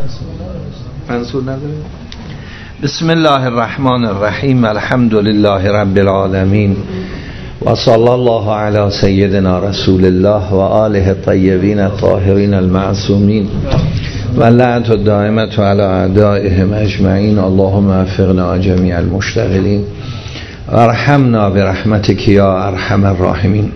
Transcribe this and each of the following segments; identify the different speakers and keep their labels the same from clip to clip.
Speaker 1: منصور نداره. بسم الله الرحمن الرحیم. الحمد لله رب العالمین و صلی الله علی سیدنا رسول الله و آله الطیبین الطاهرین المعصومین و لعنت الدائمة علی اعدائهم اجمعین. اللهم وفقنا جمیع المشتغلین و ارحمنا برحمتک یا ارحم الراحمین.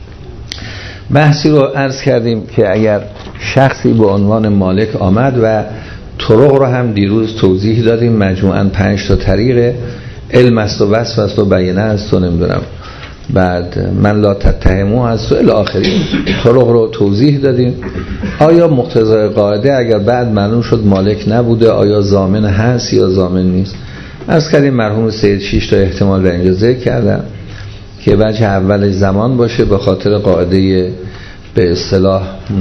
Speaker 1: بحثی رو عرض کردیم که اگر شخصی به عنوان مالک آمد و طرق رو هم دیروز توضیح دادیم، مجموعاً 5 تا طریق علم است و وصف است و بیانه است و نمیدونم بعد من لا تتهمو است و الی آخری طرق رو توضیح دادیم. آیا مقتضای قاعده اگر بعد معلوم شد مالک نبوده آیا ضامن هست یا ضامن نیست؟ عرض کردیم مرحوم سید 6 تا احتمال در اینجا ذکر کردم که وجه اولش زمان باشه به خاطر قاعده به اصطلاح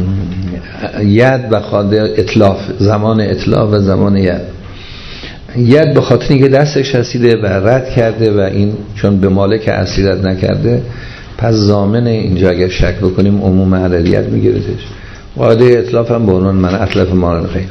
Speaker 1: ید و قاعده اتلاف، زمان اتلاف و زمان ید به خاطر اینکه دستش رسیده و رد کرده و این چون به مالک اصلی رد نکرده پس ضامن. اینجا اگر شک بکنیم عموم علیت میگیرتش. قاعده اتلاف هم به عنوان من اتلف مال الخیر.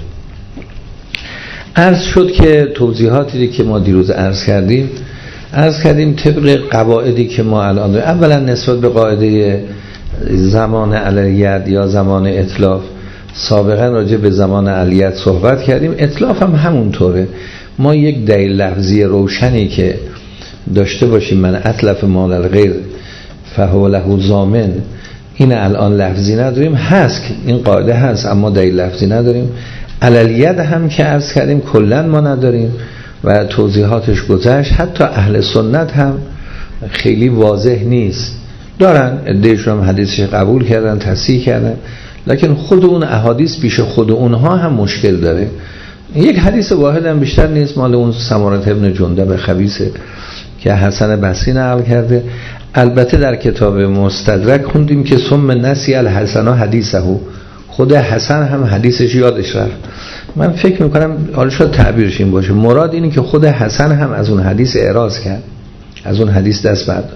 Speaker 1: عرض شد که توضیحاتی که ما دیروز عرض کردیم طبق قواعدی که ما الان اولا نسبت به قاعده زمان علیت یا زمان اتلاف سابقا راجع به زمان علیت صحبت کردیم. اتلاف هم همونطوره. ما یک دلیل لفظی روشنی که داشته باشیم من اتلف مال الغیر فهو له ضامن، این الان لفظی نداریم. هست این قاعده هست اما دلیل لفظی نداریم. علیت هم که عرض کردیم کلا ما نداریم و توضیحاتش گذشت. حتی اهل سنت هم خیلی واضح نیست، دارن عده‌شون هم حدیثش قبول کردن تصحیح کردن، لکن خود اون احادیث پیش خود اونها هم مشکل داره. یک حدیث واحد هم بیشتر نیست، مال اون سمارة ابن جندب خبیثه که حسن بصری نقل کرده. البته در کتاب مستدرک خوندیم که ثم نسی الحسن حدیثه، خود حسن هم حدیثش یادش رفت. من فکر میکنم حالا شاید تعبیرش این باشه، مراد اینه که خود حسن هم از اون حدیث اعراض کرد، از اون حدیث دست برداشت.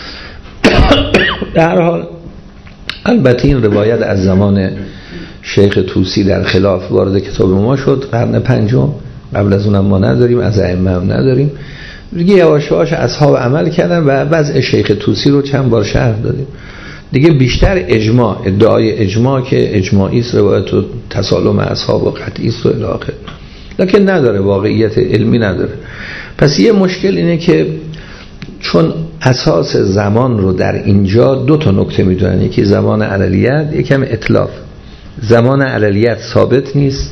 Speaker 1: در حال البته این روایت از زمان شیخ طوسی در خلاف وارد کتاب ما شد، قرن 5، قبل از اونم ما نداریم، از ائمه هم نداریم دیگه. یواش یواش اصحاب عمل کردن و وضع شیخ طوسی رو چند بار شرح دادیم دیگه. بیشتر اجماع، ادعای اجماع که اجماعی است، روایت و تسالم اصحاب و قطعی است و الی آخر، لکن نداره واقعیت علمی نداره. پس یه مشکل اینه که چون اساس زمان رو در اینجا 2 تا نکته میدونن، یکی زمان علیت یکم اتلاف. زمان علیت ثابت نیست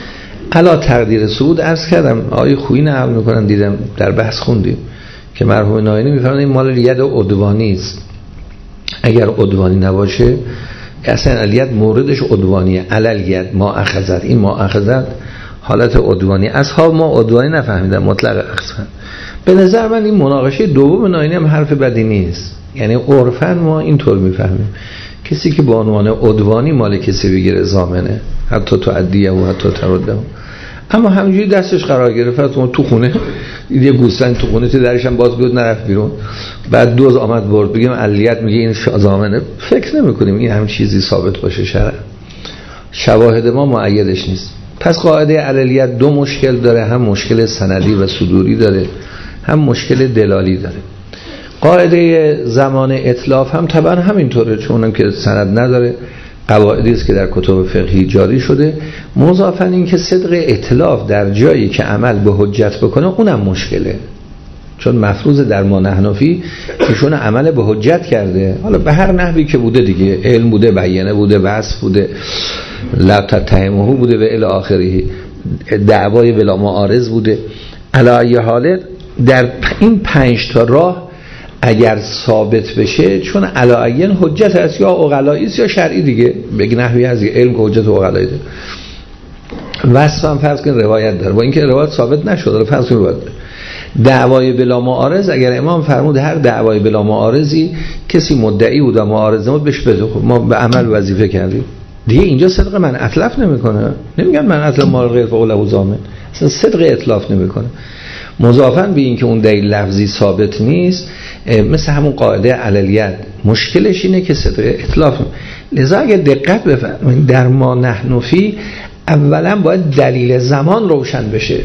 Speaker 1: علا تقدیر سعود. عرض کردم آیه خویی نقل میکنن، دیدم در بحث خوندیم که مرحوم ناینی میفرمایند این مال ید عدوانی است. اگر عدوانی نباشه اصلا علیت موردش عدوانیه. علیت ما اخذت، این ما اخذت حالت عدوانی. اصحاب ما عدوانی نفهمیدن، مطلق اخذن. به نظر من این مناقشه دوم ناینی هم حرف بدی نیست، یعنی عرفاً ما اینطور میفهمیم کسی که با عنوان عدوانی مال کسی بگیره ضامنه، حتی تعدیه و حتی ترده. اما همینجوری دستش قرار گرفت تو خونه، یه گوسفند تو خونه تو درش هم باز بود نرفت بیرون، بعد دوز آمد برد بگیم علیت میگه این ضامنه، فکر نمی‌کنیم این هم چیزی ثابت باشه شرعاً. شواهد ما مؤیدش نیست. پس قاعده علیت 2 مشکل داره، هم مشکل سندی و صدوری داره، هم مشکل دلالی داره. قاعده زمان اتلاف هم طبعا همینطوره، چون هم که سند نداره، قواعدی است که در کتب فقهی جاری شده. مضافاً این که صدق اتلاف در جایی که عمل به حجت بکنه اونم مشکله، چون مفروض در ما نحنفی ایشون عمل به حجت کرده، حالا به هر نحوی که بوده دیگه، علم بوده، بیانه بوده، وصف بوده، لا تتهمه بوده و الی آخره، دعوای بلا معارض بوده. علی حال در این 5 تا راه اگر ثابت بشه، چون علایین حجت است، یا عقلایی است یا شرعی دیگه، به نحوی از علم که حجت عقلایی ده. وصف هم فرض کن روایت داره، با اینکه روایت ثابت نشده، فرض کن روایت داره. دعوای بلا معارض، اگر امام فرمود هر دعوای بلا معارضی کسی مدعی بود و معارض نمود بهش بده، خب ما به عمل وظیفه کردیم دیگه. اینجا صدق من اتلاف نمیکنه، نمیگن من اتلاف مال غیر فوق له ضامن، اصلا صدق اتلاف نمیکنه. مضافاً به این که اون دلیل لفظی ثابت نیست، مثل همون قاعده علیت مشکلش اینه که صدق اتلاف. لذا اگه دقت بفرمایید در ما نحنفی اولا باید دلیل زمان روشن بشه،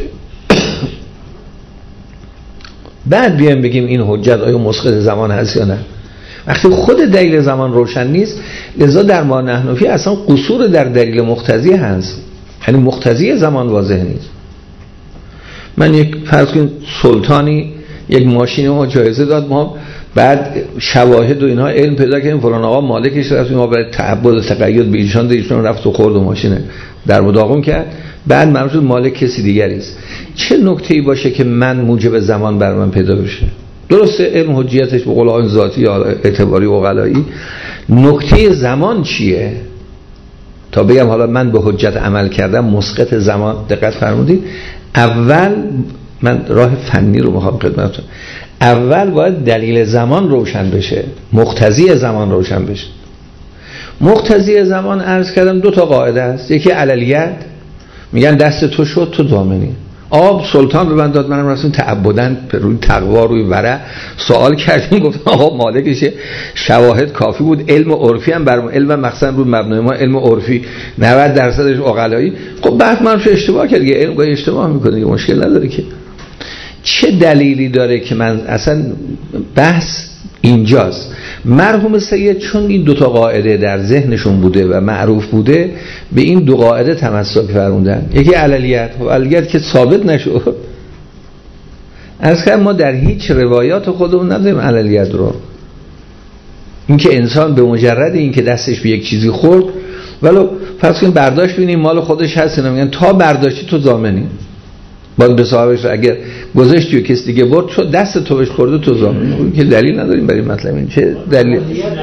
Speaker 1: بعد بیایم بگیم این حجت آیا مسقط زمان هست یا نه. وقتی خود دلیل زمان روشن نیست، لذا در ما نحنفی اصلا قصور در دلیل مقتضی هست، یعنی مقتضی زمان واضح نیست. من یک فرض کنید سلطانی یک ماشین ما جایزه داد، ما بعد شواهد و اینها علم پیدا کردیم فلان آقا مالکش رفتیم، ما برای تعبد و تقید به ایشان ایشون رفت و خورد و ماشین در مداغم کرد، بعد معلوم شد مالک کسی دیگری است. چه نکته‌ای باشه که من موجب زمان بر من پیدا بشه؟ درسته علم حجیتش به قول آن ذاتی یا اعتباری و غلایی، نکته زمان چیه تا بگم حالا من به حجت عمل کردم مسقط زمان؟ دقت فرمودید، اول من راه فنی رو میخوام خدمتتون، اول باید دلیل زمان روشن بشه، مقتضی زمان روشن بشه. مقتضی زمان عرض کردم دو تا قاعده است، یکی علیت، میگن دست تو شد تو ضامنی. آب سلطان به من داد، منم رفتم تعبدن روی تقوا روی ورع سوال کردیم، گفتم آقا مالکشه، شواهد کافی بود، علم عرفی هم برام، علم مقصد رو مبنای ما علم عرفی 90%ش عقلایی. خب بعد من اشتباه کرد دیگه، علم اشتباه میکنه دیگه، مشکل نداره که. چه دلیلی داره که من اصلا بحث اینجاست. مرحوم سید چون این دو تا قاعده در ذهنشون بوده و معروف بوده، به این دو قاعده تمسک فرموندن. یکی علیت، و علیت که ثابت نشد. از که ما در هیچ روایات خودمون نداریم علیت رو، این که انسان به مجرد این که دستش به یک چیزی خورد، ولو فرض کنیم برداشت ببینیم مال خودش هست، میگن تا برداشتی تو ضامنی، باید به صاحبش یگر گذاشتی و کسی دیگه برد شد دست تو بهش خورده تو ضامنی. اون که دلیل نداریم برای مطلب این. چه دلیل؟
Speaker 2: عملیات یعنی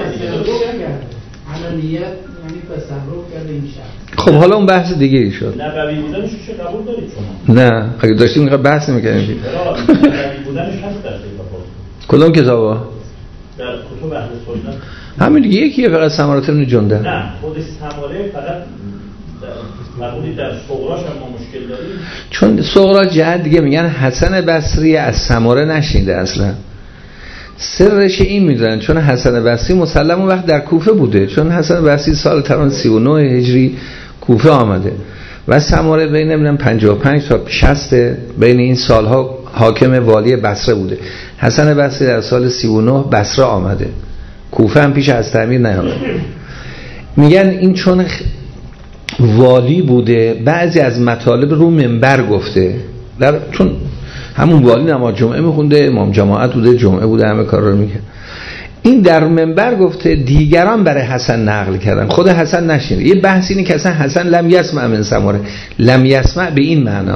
Speaker 2: تصرف کرده این شخص.
Speaker 1: خب حالا اون بحث دیگه ای شد.
Speaker 3: نبوی بودنش چه قبول دارید شما؟
Speaker 1: نه اگه داشتیم میخواد بحث میکنیم.
Speaker 3: نبوی بودنش هست در کتاب.
Speaker 1: کدوم کتابا؟
Speaker 3: در کتب اهل سنت.
Speaker 1: همین دیگه یکیه فقط ثمرات ابن جنده.
Speaker 3: نه خود ثمره فقط مربوطی در صغراش هم ما مشکل داریم،
Speaker 1: چون صغرا جهت دیگه میگن حسن بصری از ثمره نشینده اصلا. سرش این میدونن چون حسن بصری مسلم اون وقت در کوفه بوده، چون حسن بصری سال تقریبا 39 هجری کوفه آمده و ثمره بین 55 تا 60 بین این سالها حاکم والی بصره بوده. حسن بصری در سال 39 بصره آمده، کوفه هم پیش از تعمیر نیامده. میگن این چون والی بوده بعضی از مطالب رو منبر گفته، چون همون والی نماز جمعه میخونده، امام جماعت بوده، جمعه بوده، همه کار رو میکنه. این در منبر گفته، دیگران برای حسن نقل کردن، خود حسن نشینه. یه بحث اینه که اصلا حسن لم یسمع من ثمره، لم یسمع به این معنا.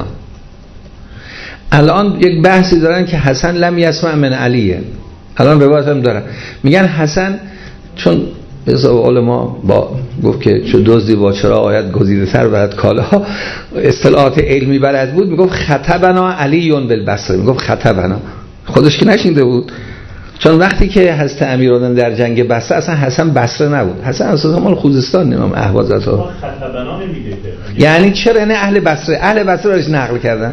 Speaker 1: الان یک بحثی دارن که حسن لم یسمع من علیه، الان روایت هم دارن میگن حسن چون علما با گفت که چه دزدی با چرا آید گزیده تر برد کالا، اصطلاحات علمی بلد بود، میگفت خطبنا علیون بالبصره، میگفت خطبنا، خودش که نشینده بود. چون وقتی که حضرت امیرالمومنین در جنگ بصره اصلا حسن بصره نبود، حسن اساسا مال خوزستان، نمام اهوازها.
Speaker 3: خطبنا نمیگه که
Speaker 1: یعنی چرا نه اهل بصره، اهل بصره روش نقل کردن.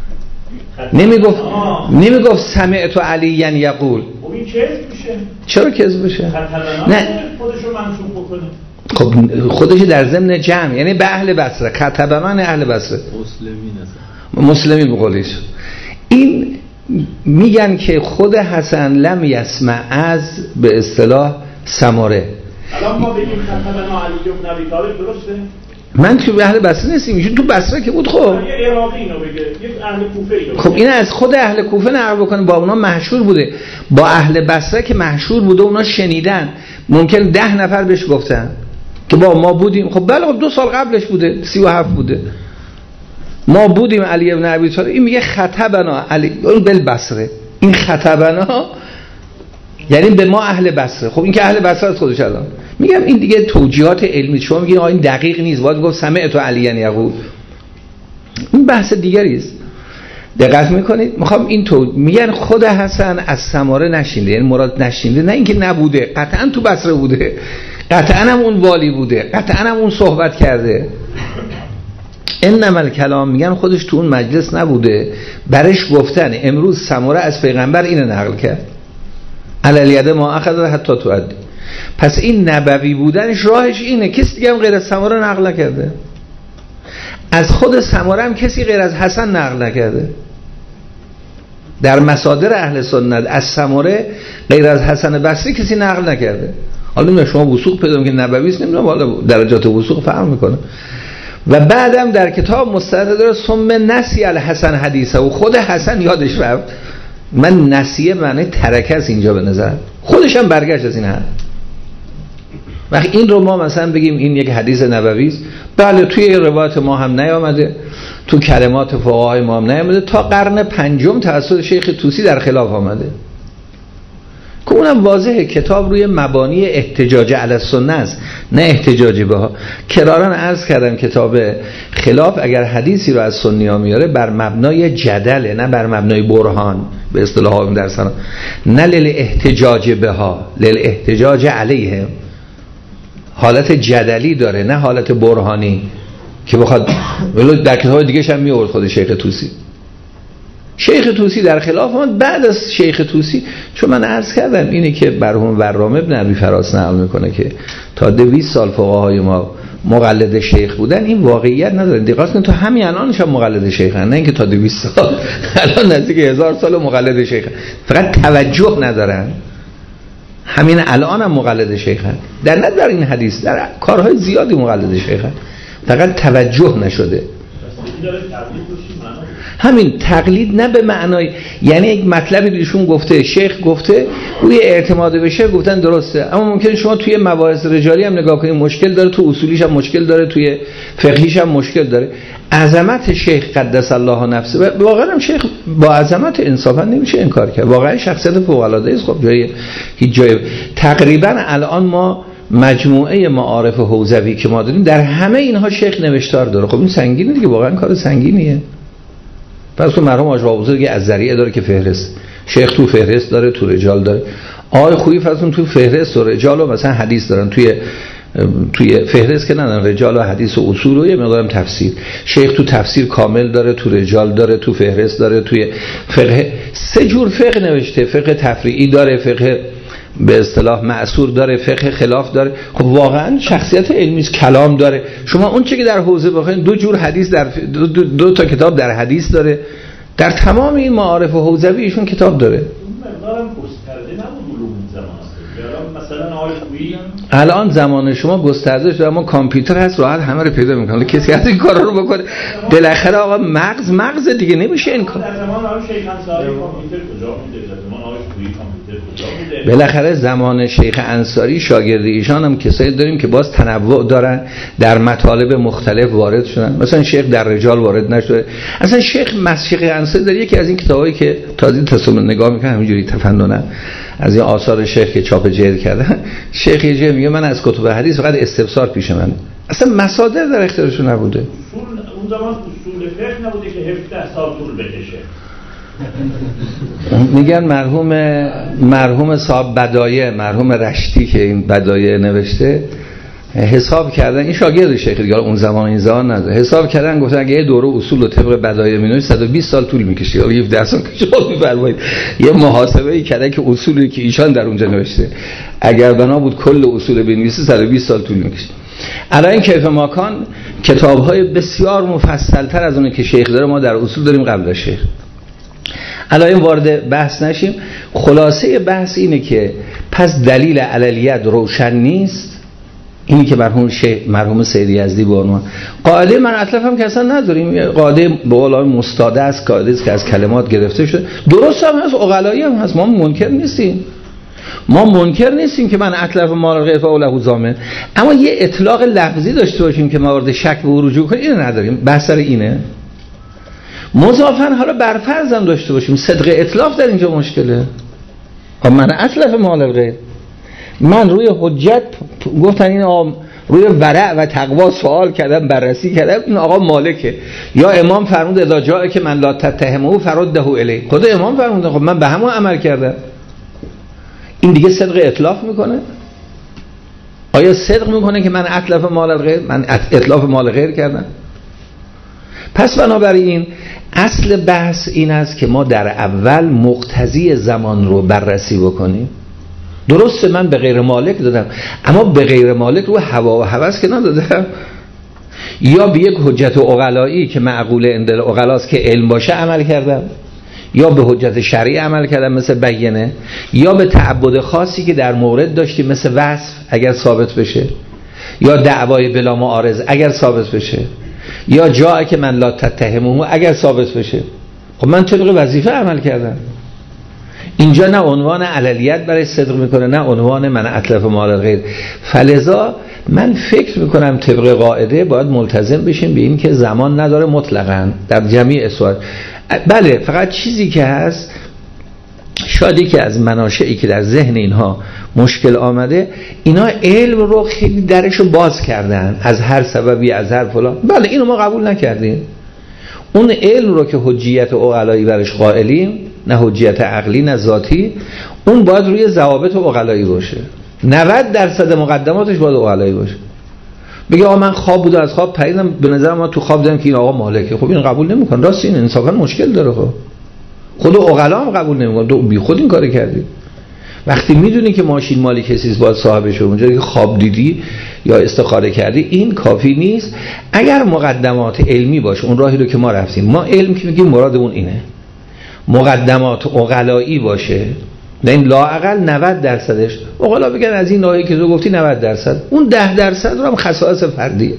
Speaker 1: نمیگفت سمعت علی یقول.
Speaker 3: این کذب میشه. چرا
Speaker 1: کذب بشه؟
Speaker 3: نه خودشو منسوب بکنه.
Speaker 1: خب خودش در ضمن جمع، یعنی به اهل بصره، خطبنان اهل بصره، مسلمین بقولیش. این میگن که خود حسن لم یسمع از به اصطلاح ثمره.
Speaker 3: الان ما بگیم خطبنا علی بن ابی طالب درسته؟
Speaker 1: من که اهل بصره نیستم، ایشون تو بصره که بود. خب
Speaker 3: یه عراقی اینو بگه، یک اهل کوفه اینو بگه.
Speaker 1: خب این از خود اهل کوفه نقل بکنه، با اونا مشهور بوده، با اهل بصره که مشهور بوده اونا شنیدن، ممکن 10 نفر بهش گفتن که با ما بودیم. خب بله خب 2 سال قبلش بوده، 37 بوده، ما بودیم علی ابن ابی طالب. این میگه خطبنا علی بالبصره، این خطبنا یعنی به ما اهل بصره. خب این که اهل بصره از خودش الان میگم این دیگه توجیهات علمی، شما میگین این دقیق نیست، باید گفت سمعت علی یقول، این بحث دیگری است. دقت میکنید؟ میخوام این میگن خود حسن از ثمره نشینده، یعنی مراد نشینده نه اینکه نبوده، قطعا تو بصره بوده، قطعا هم اون والی بوده، قطعا هم اون صحبت کرده. انما الکلام میگن خودش تو اون مجلس نبوده، برش گفتن امروز ثمره از پیغمبر اینو نقل کرد، علالید ما اخذ حتی تؤدی. پس این نبوی بودنش راهش اینه، کسی دیگه هم غیر از ثمره نقل نکرده. از خود سمره هم کسی غیر از حسن نقل نکرده. در مصادر اهل سنت از سمره غیر از حسن بصری کسی نقل نکرده. حالا نمیدونم شما وثوق پیدا کنید نبوی است، نمیدونم حالا درجات وثوق فرق میکنه. و بعدم در کتاب مستند داره ثم نسی الحسن حدیثه، و خود حسن یادش رفت. من نسیه معنی ترکه است اینجا به نظر، خودش هم برگشت از این حرف. وقتی این رو ما مثلا بگیم این یک حدیث نبوی است، بله توی روایت ما هم نیامده، تو کلمات فقهای ما هم نیامده، تا قرن پنجم توسط شیخ طوسی در خلاف آمده که اونم واضحه کتاب روی مبانی احتجاج علی السنه است نه احتجاج بها. کرارن عرض کردم کتاب خلاف اگر حدیثی رو از سنی ها میاره بر مبنای جدله نه بر مبنای برهان، به اصطلاح ها در سنه، نه لیل احتجاج بها، لیل احتجاج علیه، حالت جدلی داره نه حالت برهانی که بخواد. ولی در کتاب دیگه هم میورد خود شیخ طوسی. شیخ طوسی در خلاف آمد. بعد از شیخ طوسی، چون من عرض کردم اینه که برهم ورام ابن ابی فراس نقل میکنه که تا 200 سال فقهای ما مقلد شیخ بودن، این واقعیت نداره. دقت کن تا همین الانش هم مقلد شیخن، نه اینکه تا 200 سال، الان نزدیک 1000 سال مقلد شیخن، فقط توجه ندارن. همین الان هم مقلد شیخن، در این حدیث در کارهای زیادی مقلد شیخن، فقط توجه نشده. همین تقلید نه به معنای، یعنی یک مطلبی ایشون گفته، شیخ گفته، روی اعتماد به شیخ گفتن درسته، اما ممکنه شما توی مباحث رجالی هم نگاه کنید مشکل داره، تو اصولیش هم مشکل داره، توی فقهیش هم مشکل داره. عظمت شیخ قدس الله نفسه، و واقعا هم شیخ با عظمت انصافا نمیشه انکار کرد، واقعا شخصیت فوق العاده است. خب هیچ جای تقریبا الان ما مجموعه معارف حوزوی که ما داریم در همه اینها شیخ نوشتار داره. خب این سنگینه دیگه، واقعا کار سنگینیه. پس تو مرحوم حاج آقا بزرگ از ذریعه داره که فهرست، شیخ تو فهرست داره، تو رجال داره. آقای خویی فرضون تو فهرست و رجال و مثلا حدیث دارن، توی فهرست که ندارن، رجال و حدیث و اصول و یه مقدارم تفسیر. شیخ تو تفسیر کامل داره، تو رجال داره، تو فهرست داره، توی فقه 3 جور فقه نوشته، فقه تفریعی داره، فقه به اصطلاح معصور داره، فقه خلاف داره. خب واقعا شخصیت علمی است، کلام داره. شما اون چه که در حوزه بخواید 2 جور حدیث در 2 تا کتاب در حدیث داره، در تمام این معارف حوزوی ایشون کتاب داره.
Speaker 3: مقدارم گسترده نبود علوم زمان است. مثلا آقای خویی
Speaker 1: الان زمان شما گسترده شده، اما کامپیوتر هست راحت همه رو پیدا میکنه، کسی از این کارا رو بکنه. بالاخره آقا مغز دیگه نمیشه این کار.
Speaker 3: در زمان آقای شیخ انصاری کامپیوتر کجا میده؟ در زمان آقای خویی کامپیوتر کجا میده؟
Speaker 1: بالاخره زمان شیخ انصاری شاگرد ایشان هم کسایی داریم که باز تنوع دارن، در مطالب مختلف وارد شدن. مثلا شیخ در رجال وارد نشده. اصلا شیخ انصاری در یکی از این کتابایی که تازه تصمیم نگاه میکنه همینجوری تفننن از این آثار شیخ که چاپ جلد کرده، شیخ یه جایی میگه من از کتب حدیث فقط استفسار پیش من، اصلا مصادر در اختیارشون نبوده.
Speaker 3: اون زمان اصول فقه نبوده که 17 سال طول بکشه.
Speaker 1: میگن مرحوم صاحب بدایع، مرحوم رشتی که این بدایع نوشته، حساب کردن، این شاگرد شیخ دیگه اون زمان این زمان نداره، حساب کردن گفتن اگه یه دوره اصول و طبق بدایع مینوشت 120 سال طول میکشه یا 17 سال که شما میفرمایید. یه محاسبه‌ای کردن که اصولی که ایشان در اونجا نوشته اگر بنا بود کل اصول بنویسه 120 سال طول میکشه. الان کیف ماکان کتاب‌های بسیار مفصل‌تر از اون که شیخ داره ما در اصول داریم قبل از شیخ. الان وارد بحث نشیم. خلاصه بحث اینه که پس دلیل علیت روشن نیست. اینی که مرحوم سید یزدی به عنوان قاعده من اطلاف هم که اصلا نداریم، قاعده به قول مستاده است، قاعده است که از کلمات گرفته شده، درست هم هست، عقلایی هم هست، ما منکر نیستیم که من اطلاف مال غیر فاوله ضامن، اما یه اطلاق لفظی داشته باشیم که موارد شک و رجوع کنیم، اینو نداریم. بحث سر اینه. مضافن حالا برفرض هم داشته باشیم، صدق اطلاف در اینجا مشکله. من اطلاف مال غیر، من روی حجت گفتن این آقا روی ورع و تقوا سوال کردم، بررسی کردم، این آقا مالکه، یا امام فرمود اذا جاء که من لا تتهمه فرده الی، خود امام فرمود، خب من به همون عمل کردم. این دیگه صدق اطلاف میکنه؟ آیا صدق میکنه که من اتلاف مال غیر، من اتلاف مال غیر کردم؟ پس بنابراین اصل بحث این است که ما در اول مقتضی زمان رو بررسی بکنیم. درسته من به غیر مالک دادم، اما به غیر مالک رو هوا و هوس که ندادم. یا به یک حجت عقلایی که معقول عند العقلاست که علم باشه عمل کردم، یا به حجت شرعی عمل کردم مثل بینه، یا به تعبد خاصی که در مورد داشتیم مثل وصف اگر ثابت بشه، یا دعوای بلا معارض اگر ثابت بشه، یا جایی که من لا تتهمه اگر ثابت بشه. خب من طبق وظیفه عمل کردم. اینجا نه عنوان عللیت برای صدق میکنه، نه عنوان من اتلف مال غیر. فلذا من فکر میکنم طبق قاعده باید ملتزم بشیم به این که زمان نداره مطلقاً در جمیع سوال. بله، فقط چیزی که هست شادی که از مناشعی که در ذهن اینها مشکل آمده، اینا علم رو خیلی درشو باز کردن از هر سببی، از هر فلان. بله اینو ما قبول نکردیم. اون علم رو که حجیت عقلایی برش قائلیم، نه حجیت عقلی نه ذاتی، اون باید روی ضوابط عقلایی باشه. 90% مقدماتش باید عقلایی باشه. بگه آقا من خواب بود و از خواب پریدم، به نظر ما تو خواب دیدم که این آقا مالکه. خب این قبول نمی‌کنه. راست این انصافا مشکل داره. خب خود عقلا هم قبول نمی‌کنه. تو بی خود این کارو کردی. وقتی میدونی که ماشین مالی کسی باید صاحبش شه، اونجایی که خواب دیدی یا استخاره کردی، این کافی نیست. اگر مقدمات علمی باشه، اون راهی رو که ما رفتیم، ما علم که میگیم مرادمون اینه، مقدمات عقلایی باشه، نه این لااقل 90%ش عقلا بگن از این ناحیه که تو گفتی 90%، اون 10% رو هم خصائص فردیه.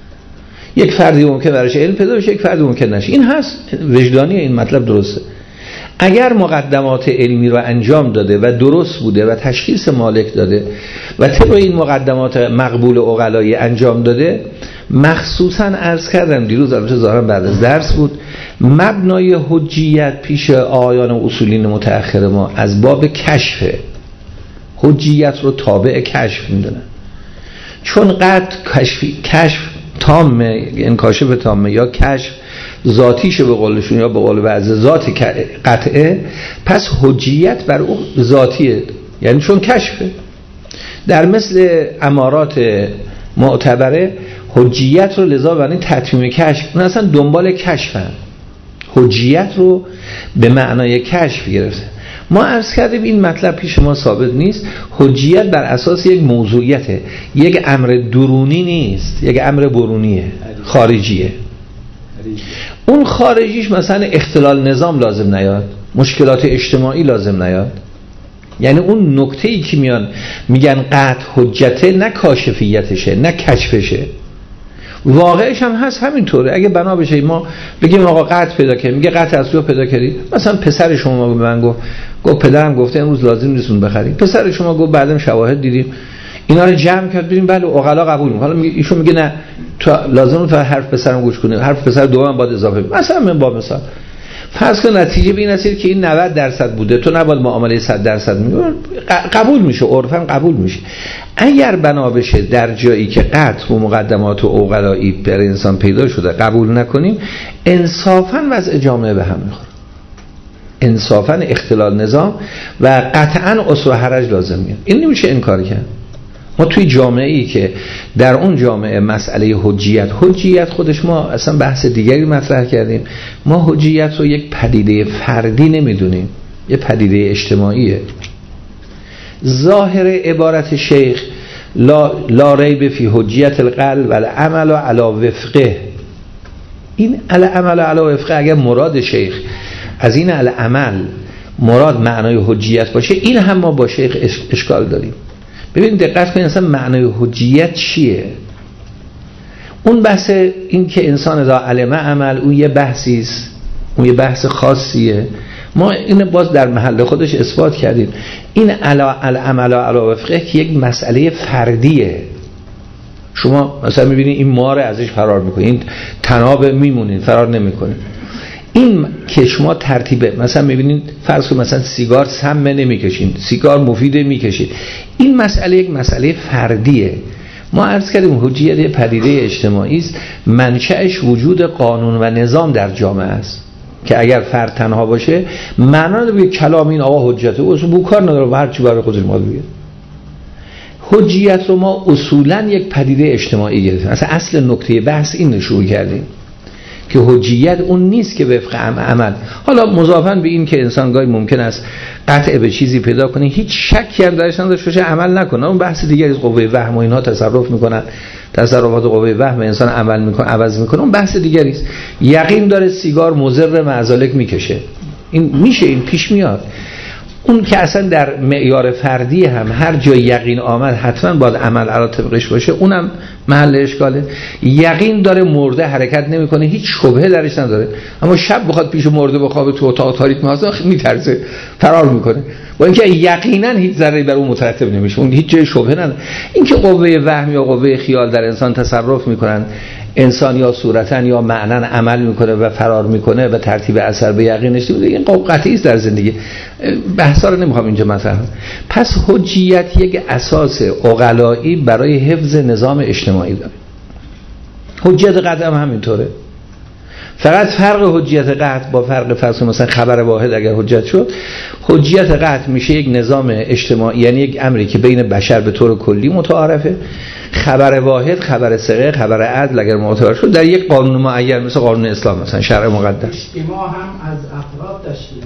Speaker 1: یک فردی ممکن براش علم پیدا بشه، یک فردی ممکن نشه. این هست وجدانی، این مطلب درسته. اگر مقدمات علمی رو انجام داده و درست بوده و تشخیص مالک داده و طبق این مقدمات مقبول عقلایی انجام داده، مخصوصا عرض کردم دیروز، البته ظاهرا بعد از درس بود، مبنای حجیت پیش آیان و اصولین متأخر ما از باب کشفه. حجیت رو تابع کشف میدونن، چون کشف تامه، یعنی کاشف تامه یا کشف ذاتیشه به قولشون، یا به قول بعضی ذات قطعه، پس حجیت بر اون ذاتیه، یعنی چون کشفه. در مثل امارات معتبره حجیت رو لذا برای تتمیم کشف، اون اصلا دنبال کشفن، حجیت رو به معنای کشف گرفته. ما عرض کردیم این مطلب پیش ما ثابت نیست. حجیت بر اساس یک موضوعیته، یک امر درونی نیست، یک امر برونیه، خارجیه. اون خارجیش مثلا اختلال نظام لازم نیاد، مشکلات اجتماعی لازم نیاد. یعنی اون نکته‌ای که میگن قطع حجته، نه کاشفیتشه نه کشفشه، واقعش هم هست همینطوره. اگه بنا بشه ما بگیم آقا قطع پیدا کردیم، میگه قطع اصلی رو پیدا کردید. مثلا پسر شما به من گفت پدرم گفته امروز لازم نیست بخریم. پسر شما گفت بعدم شواهد دیدیم، اینا رو جمع کرد ببین بله عقلا قبول میکنه. حالا ایشون میگه نه تو لازم تو حرف پسرم گوش کنی، حرف پسر دوم باید اضافه. مثلا من با مثال فرض کن نتیجه به این رسید که این 90% بوده، تو نباید معامله 100% میگه، قبول میشه، عرفاً قبول میشه. اگر بنا بشه در جایی که قطع و مقدمات و عقلایی بر انسان پیدا شده قبول نکنیم، انصافاً وضع جامعه به هم میخوره، انصافاً اختلال نظام و قطعاً اصل و حرج لازم میاد. این نمیشه انکار کرد. ما توی جامعه‌ای که در اون جامعه مسئله حجیت خودش، ما اصلا بحث دیگری مطرح کردیم، ما حجیت رو یک پدیده فردی نمیدونیم، یک پدیده اجتماعیه. ظاهر عبارت شیخ لا ریب فی حجیت القلب و العمل علی وفقه، این العمل علی وفقه اگر مراد شیخ از این العمل مراد معنای حجیت باشه، این هم ما با شیخ اشکال داریم. ببین دقت کنید اصلا معنای حجیت چیه؟ اون بحث این که انسان اذا علم عمل، اون یه بحثیست، اون یه بحث خاصیه. ما این باز در محل خودش اثبات کردیم. این العمل علی وفقه که یک مسئله فردیه. شما مثلا میبینید این مار ازش فرار میکنید، این تناب میمونید فرار نمیکنید. این که شما ترتیبه مثلا میبینید فرض کنید مثلا سیگار سم نمیکشید، سیگار مفیده میکشید، این مسئله یک مسئله فردیه. ما عرض کردیم حجیت پدیده اجتماعی است، منشأش وجود قانون و نظام در جامعه است که اگر فرد تنها باشه معنا نداره کلام این آقا حجته، اصلا کار نداره هر چی برای خودش ما بگه. حجیت رو ما اصولا یک پدیده اجتماعی گرفتیم. اصل نکته بحث این شروع کردیم که حجیت اون نیست که وفق عمل. حالا مضافاً به این که انسان گاهی ممکن است قطع به چیزی پیدا کنه هیچ شکی هم درش نداشته باشه عمل نکنه، اون بحث دیگری. قوه وهم و اینها تصرف میکنن، تصرفات قوه وهم انسان عمل میکنه عوض میکنه، اون بحث دیگری است. یقین داره سیگار مضر معزالک میکشه، این میشه، این پیش میاد. اون که اصلا در معیار فردی هم هر جای یقین آمد حتما باید عمل علی طبقش باشه، اونم محل اشکاله. یقین داره مرده حرکت نمیکنه، هیچ شبهه درش نداره، اما شب بخواد پیش مرده بخوابه تو اتاق تاریک محاصره میترسه، فرار میکنه، با اینکه یقینا هیچ ذره بر اون مترتب نمیشه، اون هیچ جای شبهه نداره. اینکه قوه وهم یا قوه خیال در انسان تصرف میکنن، انسان یا صورتن یا معنن عمل میکنه و فرار میکنه و ترتیب اثر به یقینش نمیده، این قطعی است در زندگی. بحثا رو نمیخوام اینجا مطرح کنم. پس حجیت یک اساس عقلایی برای حفظ نظام اجتماعی داره. حجیت قطع هم همینطوره. فقط فرق حجیت قطع با فرق فرض مثلا خبر واحد اگر حجت شد، حجیت قطع میشه یک نظام اجتماعی، یعنی یک امری که بین بشر به طور کلی متعارفه. خبر واحد، خبر ثقه، خبر عدل اگر معتبر شد در یک قانون معین مثل قانون اسلام، مثلا شرع مقدس.
Speaker 2: اجتماع هم از افراد تشکیل،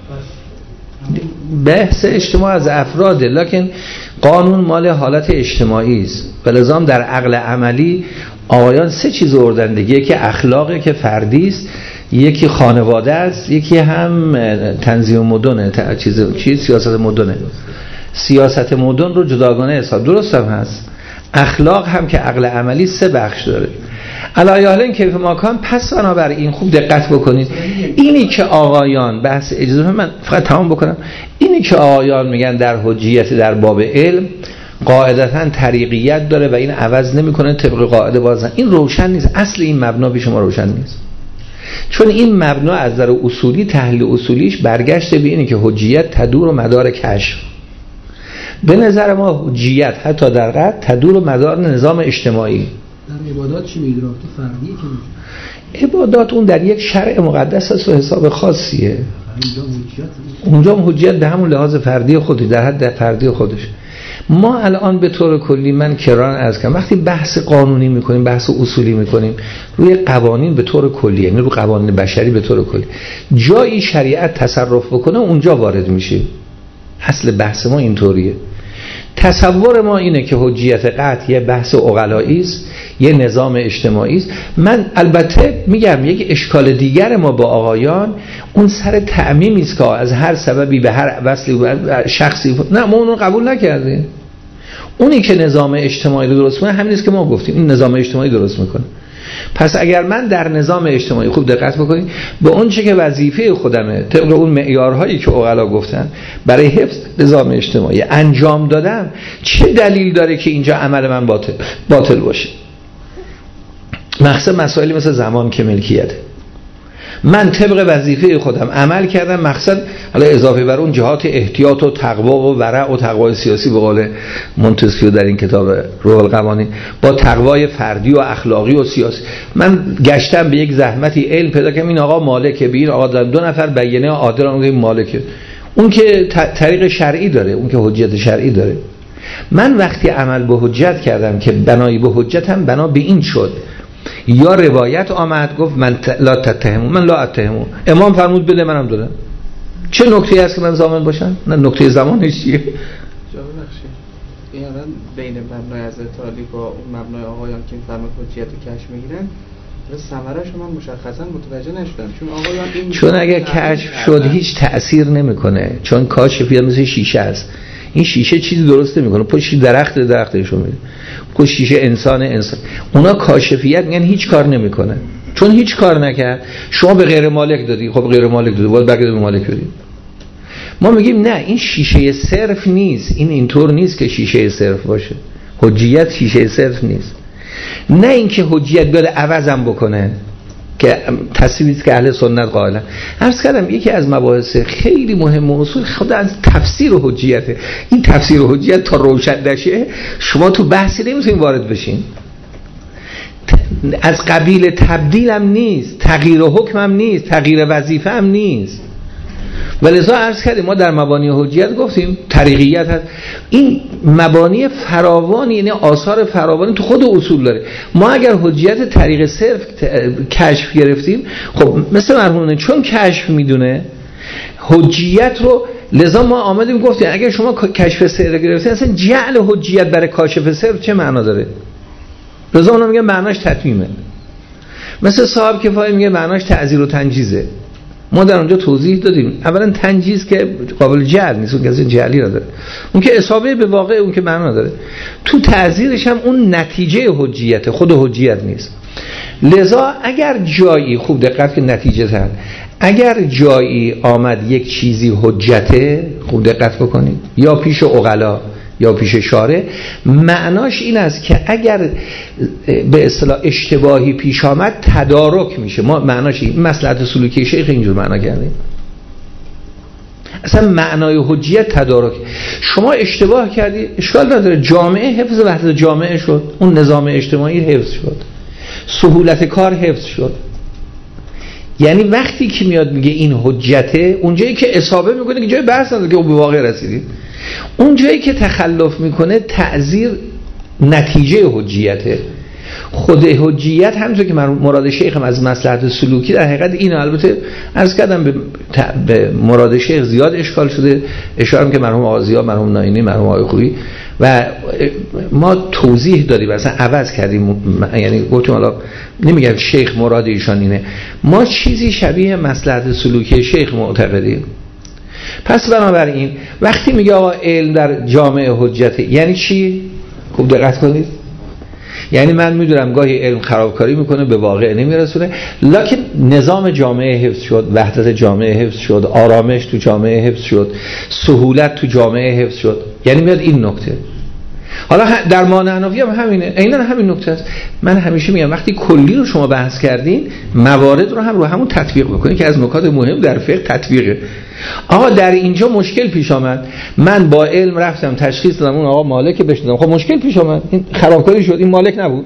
Speaker 1: بحث اجتماع از افراده، لکن قانون مال حالت اجتماعی است. بلزام در عقل عملی آقایان سه چیز آوردن دیگه، یکی اخلاقه که فردی است، یکی خانواده است، یکی هم تنظیم مدنه، چیز سیاست مدنه. سیاست مدن رو جداگانه حساب، درست هم هست. اخلاق هم که عقل عملی سه بخش داره. علایه حال این کیف ماکان. پس بنابراین خوب دقت بکنید، اینی که آقایان بحث اجازه من فقط تمام بکنم، اینی که آقایان میگن در حجیت در باب علم قاعدتاً طریقیت داره و این عوض نمیکنه طبق قاعده بازن، این روشن نیست. اصل این مبنا پیش ما روشن نیست، چون این مبنا از نظر اصولی تحلیل اصولیش برگشته به اینه که حجیت تدور و مدار کشف. به نظر ما حجیت حتی در قطع تدور و مدار نظام اجتماعی.
Speaker 4: در عبادات چی میگه؟ رابطه فردیه که
Speaker 1: عبادات اون در یک شرع مقدس است و حساب خاصیه. اونجا حجیت به همون لحاظ فردی خودی، در حد فردی خودش. ما الان به طور کلی من کران عرض کنم وقتی بحث قانونی میکنیم، بحث اصولی میکنیم روی قوانین به طور کلی، یعنی روی قوانین بشری به طور کلی، جایی شریعت تصرف بکنه اونجا وارد میشه. اصل بحث ما اینطوریه. تصور ما اینه که حجیت قطع یه بحث عقلایی است، یه نظام اجتماعی است. من البته میگم یک اشکال دیگر ما با آقایان اون سر تعمیمی است که از هر سببی به هر وصلی به شخصی، نه ما اون رو قبول نکردیم. اونی که نظام اجتماعی رو درست کنه همین است که ما گفتیم این نظام اجتماعی درست میکنه. پس اگر من در نظام اجتماعی خوب دقت بکنید به اون چه که وظیفه خودمه طبق اون معیارهایی که عقلا گفتن برای حفظ نظام اجتماعی انجام دادم، چه دلیل داره که اینجا عمل من باطل باشه؟ مقصد مسائلی مثل زمان که ملکیته، من طبق وظیفه خودم عمل کردم، مقصد حالا اضافه بر اون جهات احتیاط و تقوا و ورع و تقوای سیاسی به قول مونتسکیو در این کتاب روح القوانین، با تقوای فردی و اخلاقی و سیاسی من گشتم به یک زحمتی علم پیدا کردم این آقا مالکه، به این آقا دارم 2 نفر بیانیه عادل اون مالکه، اون که طریق شرعی داره، اون که حجت شرعی داره. من وقتی عمل به حجت کردم که بنایی به حجت هم بنا به این شد، یا روایت آمد گفت من لا تتهمون من لا اتهمون، امام فرمود بده منم دادم، چه نکته هست که من ضامن باشم؟ نه نکته زمانش چیه؟
Speaker 4: جواب بخشید این الان بین مبنای حضرت علی با اون مبنای آقایان که این فرمان حجیت رو کشف میگیرن ثمره‌اش من مشخصا متوجه نشدم، چون آقایان این
Speaker 1: چون اگه کشف شد هیچ تأثیر نمیکنه، چون کاشفیت مثل شیشه است، این شیشه چیزی درست نمیکنه، پشت درختشو میده، پشت شیشه انسان اونا کاشفیت میگن هیچ کار نمیکنه، چون هیچ کار نکرد. شما به غیر مالک دادی، خب غیر مالک دادی باید بقیه به مالک بدی. ما میگیم نه این شیشه صرف نیست، این اینطور نیست که شیشه صرف باشه، حجیت شیشه صرف نیست. نه اینکه حجیت بیاد عوضم بکنه که تصویری است که اهل سنت قائلن. عرض کردم یکی از مباحث خیلی مهم و اصول خود از تفسیر حجیته. این تفسیر حجیت تا روشن نشه شما تو بحثی نمیتونید وارد بشین. از قبیل تبدیل هم نیست، تغییر حکم هم نیست، تغییر وظیفه هم نیست. ولذا عرض کردیم ما در مبانی حجیت گفتیم طریقیت هست، این مبانی فراوانی یعنی آثار فراوانی تو خود اصول داره. ما اگر حجیت طریق صرف کشف گرفتیم، خب مثل مرحومه چون کشف میدونه حجیت رو، لذا ما آمدیم گفتیم اگر شما کشف صرف گرفتین اصلا جعل حجیت برای کاشف صرف چه معنا داره؟ لذا اونا میگن معناش تتمیمه. مثل صاحب کفایه میگه معناش تعزیر و تنجیزه. ما در اونجا توضیح دادیم اولا تنجیز که قابل جعل نیست، اون که از جعلی را داره، اون که اصابه به واقع، اون که معنا داره. تو تعزیرش هم اون نتیجه حجیته، خود حجیت نیست. لذا اگر جایی، خوب دقت که نتیجه تر، اگر جایی آمد یک چیزی حجته، خوب دقت بکنید، یا پیش عقلا یا پیش شارع، معناش این است که اگر به اصطلاح اشتباهی پیش آمد تدارک میشه. ما معناش این مصلحت سلوکی شیخ اینجور معنا کردیم. اصلا معنای حجیت تدارک. شما اشتباه کردی اشکال نداره، جامعه حفظ وحدت جامعه شد، اون نظام اجتماعی حفظ شد، سهولت کار حفظ شد. یعنی وقتی که میاد میگه این حجته، اونجایی که اصابه میکنه که جای بحث نداره که به واقع رسیدید، اون جایی که تخلف میکنه تعزیر نتیجه حجیته. خود حجیت همونطور که مراد شیخ هم از مصلحت سلوکی در حقیقت اینو، البته عرض کردم به مراد شیخ زیاد اشکال شده، اشاره که مرحوم آقازیا، مرحوم ناینی، مرحوم آقای خویی و ما توضیح دادیم، مثلا عوض کردیم، یعنی گفتم حالا نمیگم شیخ مراد ایشان اینه، ما چیزی شبیه مصلحت سلوکی شیخ معتقدیم. پس بنابراین وقتی میگه آقا علم در جامعه حجته یعنی چی؟ خوب دقت کنید. یعنی من میدونم گاهی علم خرابکاری میکنه، به واقع نمیرسونه، لکن نظام جامعه حفظ شد، وحدت جامعه حفظ شد، آرامش تو جامعه حفظ شد، سهولت تو جامعه حفظ شد. یعنی میاد این نکته. حالا در مانع حنفی هم همینه، عیناً همین نکته است. من همیشه میگم وقتی کلی رو شما بحث کردین، موارد رو هم رو همون تطبیق بکنید که از نکات مهم در فقه تطبیقه. آقا در اینجا مشکل پیش آمد، من با علم رفتم تشخیص دادم اون آقا مالک بشنیدم، خب مشکل پیش آمد، این خرابکاری شد، این مالک نبود،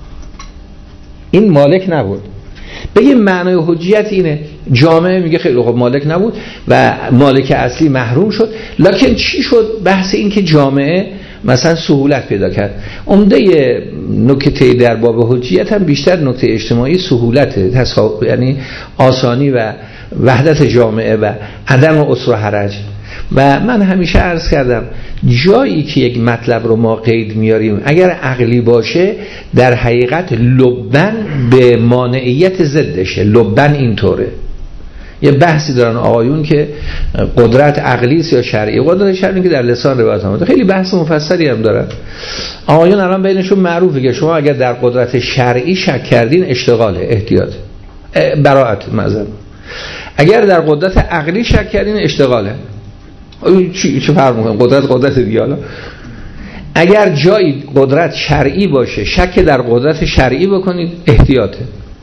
Speaker 1: این مالک نبود. بگیم معنای حجیت اینه، جامعه میگه خیلی خب مالک نبود و مالک اصلی محروم شد، لکن چی شد؟ بحث این که جامعه مثلا سهولت پیدا کرد. عمده نکته در باب حجیت هم بیشتر نکته اجتماعی سهولته، یعنی آسانی و وحدت جامعه و عدم عسر و حرج. و من همیشه عرض کردم جایی که یک مطلب رو ما قید میاریم اگر عقلی باشه در حقیقت لبن به مانعیت ضدشه. لبن اینطوره. یه بحثی دارن آقایون که قدرت عقلی است یا شرعی. قدرت شرعی که در لسان روایت آمده، خیلی بحث مفصلی هم دارن آقایون. الان بینشون معروفه که شما اگر در قدرت شرعی شک کردین اشتغاله، احتیاط، براءت معذرت. اگر در قدرت عقلی شک کردین اشتغاله. چه فرق میکنه؟ قدرت دیگه. حالا اگر جایی قدرت شرعی باشه شک در قدرت شرعی بکنید احتیاطه.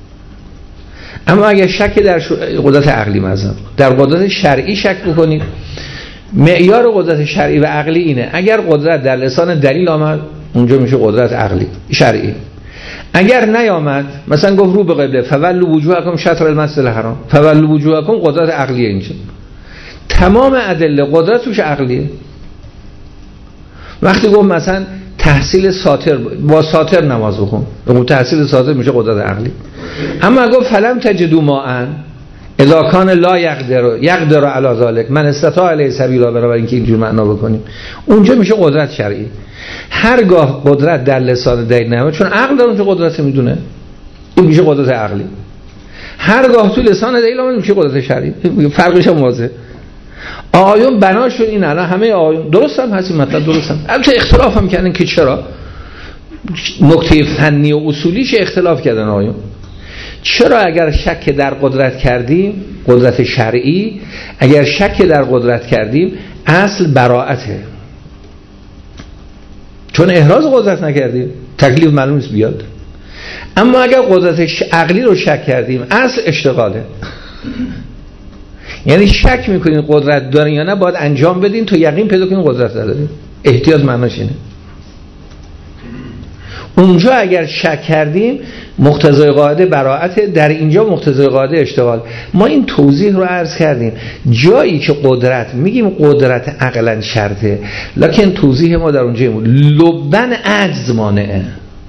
Speaker 1: اما اگر شک در قدرت عقلی مثلا در قدرت شرعی شک بکنید، معیار قدرت شرعی و عقلی اینه اگر قدرت در لسان دلیل آمد اونجا میشه قدرت عقلی شرعی. اگر نیامد مثلا گفت رو به قبله فولوا وجوهکم شطر المسجد الحرام، فولوا وجوهکم قدرت عقلیه. اینجا تمام ادله قدرت توش عقلیه. وقتی گفت مثلا تحصیل ساتر، با ساتر نماز بخون، اون تحصیل ساتر میشه قدرت عقلی. اما گفت فلم تجدوا ماء اذا کان لا یقدر علی ذلک من استطاع علیه سبیلا، بنابراین که اینجور معنا بکنیم اونجا میشه قدرت شرعی. هرگاه قدرت در لسان دلیل نمیاد، چون عقل در اونجا قدرت میدونه، این میشه قدرت عقلی. هرگاه تو لسان دلیل اومد میشه قدرت شرعی. فرقش هم واضحه. آقایون بناشون این الان همه آقایون درست هم هست، این مطلب درست هم، البته اختلاف هم کردن که چرا، نکته فنی و اصولیش اختلاف کردن آقایون. چرا اگر شک در قدرت کردیم، قدرت شرعی، اگر شک در قدرت کردیم اصل براءته، چون احراز قدرت نکردیم تکلیف معلوم نیست بیاد. اما اگر قدرت عقلی رو شک کردیم اصل اشتغاله. یعنی شک میکنین قدرت دارین یا نه، باید انجام بدین تو یقین پیدا کنین قدرت دارین. احتیاط معناش اینه. اونجا اگر شک کردیم مقتضای قاعده براءت، در اینجا مقتضای قاعده اشتغال. ما این توضیح رو عرض کردیم. جایی که قدرت میگیم قدرت عقلا شرطه، لکن توضیح ما در اونجا لبن عجز مانعه،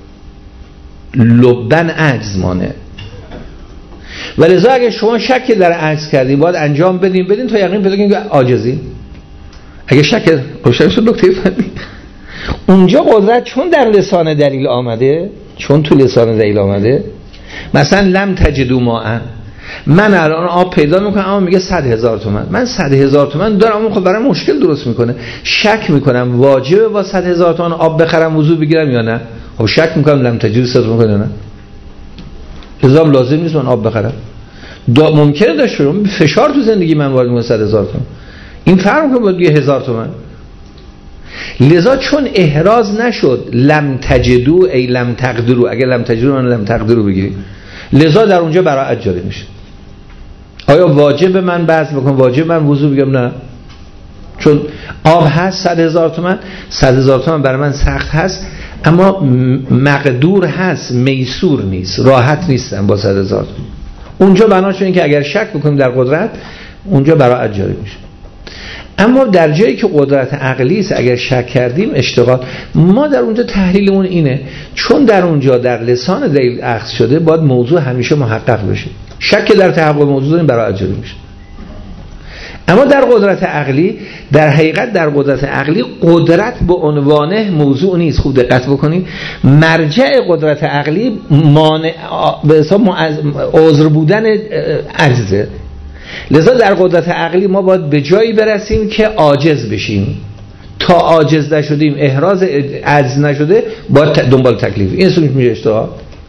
Speaker 1: لبن عجز مانعه. ولذا اگه شما شک در عجز کردید باید انجام بدین تا یقین پیدا کنید که عاجزی. اگه شک روشن شد نکته فنی، اونجا قدرت چون در لسان دلیل آمده، چون تو لسان دلیل آمده، مثلا لم تجدوا ماء، من الان آب پیدا میکنم اما میگه 100,000 تومان، من 100,000 تومان دارم، خب برای مشکل درست میکنه. شک میکنم واجبه با 100,000 تومان آب بخرم وضو بگیرم یا نه؟ خب شک میکنم لم تجدوا 100 تومان کنه نه، لازم لازم نیست من آب بخرم. ممکنه داشته باشم فشار تو زندگی من وارد میشه 100,000 تومان، این فرق میکنه با 1000 تومان. لذا چون احراز نشد لم تجدو ای لم تقدرو، اگر لم تجدو من لم تقدرو بگیریم، لذا در اونجا براءت جاری میشه. آیا واجب من بحث بکنم، واجب من وضو بگم؟ نه، چون آب هست 100,000 تومان، 100,000 تومان برای من سخت هست اما مقدور هست، میسور نیست، راحت نیستم با 100,000 تومان. اونجا بناش این که اگر شک بکنیم در قدرت اونجا براءت جاری میشه. اما در جایی که قدرت عقلی است اگر شک کردیم اشتغال، ما در اونجا تحلیلمون اینه چون در اونجا در لسان دلیل اخذ شده باید موضوع همیشه محقق بشه. شک در تحقق موضوع داریم براءت جاری میشه. اما در قدرت عقلی، در حقیقت در قدرت عقلی قدرت به عنوانه موضوع نیست. خوب دقت بکنید، مرجع قدرت عقلی مانع به حساب عذر بودن عجزه. لذا در قدرت عقلی ما باید به جایی برسیم که عاجز بشیم. تا عاجز نشدیم، احراز عجز نشده، باید دنبال تکلیف. این اسمش میشه اشتغال.